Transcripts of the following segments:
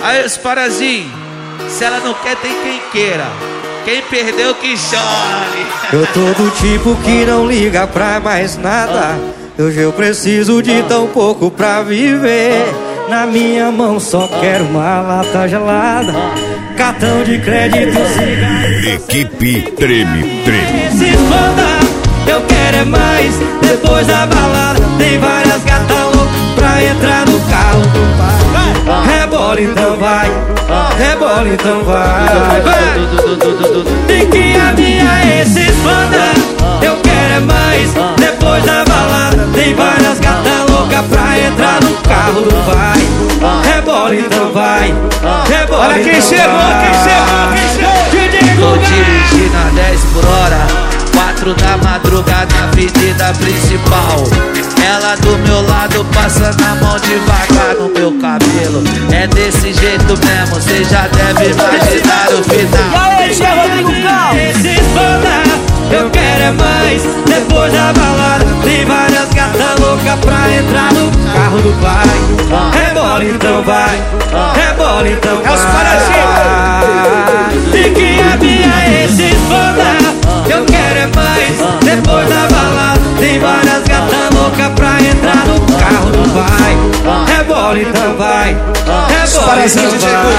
Aí os parazinhos, se ela não quer, tem quem queira. Quem perdeu que chore. Eu tô do tipo que não liga pra mais nada. Hoje eu preciso de tão pouco pra viver. Na minha mão só quero uma lata gelada, cartão de crédito, cigarro. Equipe Treme Treme. Esses banda, eu quero é mais. Depois da balada tem várias gatas loucas pra entrar no carro do pai. Rebola então vai, rebola então vai, vai. Tem que aviar esses banda, eu quero é mais. Depois da balada tem várias gatas loucas pra entrar no carro do pai. Rebola então vai, rebola. Olha quem então chegou, vai. quem chegou, quem chegou. Tô dirigindo a 10 por hora, 4 da madrugada na avenida principal. Ela do meu lado passando a mão devagar no meu cabelo. É desse jeito mesmo, cê já deve imaginar o final. E aí, Zé Rodrigo Cal? Esses banda, eu quero é mais. Depois da balada tem várias gatas loucas pra entrar no carro do pai. Rebola então vai, rebola então vai. É os parazinhos. Tem que aviar esses banda, eu quero é mais. Depois da balada tem várias gatas loucas pra entrar no carro do pai. Rebola então vai, rebola então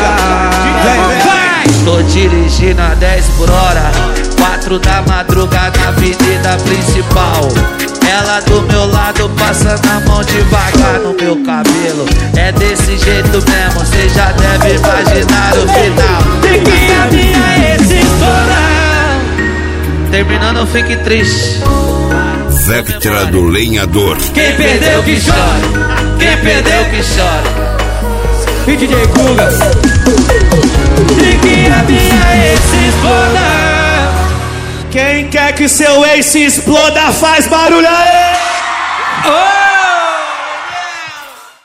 vai. Tô dirigindo a 10 por hora, 4 da madrugada na avenida principal. Ela do meu lado passando a mão devagar no meu cabelo. É desse jeito mesmo, cê já deve imaginar o final. Tem que aviar esses banda. Terminando, fique triste. Vectra do Lenhador. Quem perdeu que chore, Quem perdeu que chore. e DJ Guga. Tem que aviar esses banda. Quem quer que seu ex se exploda, faz barulho aí!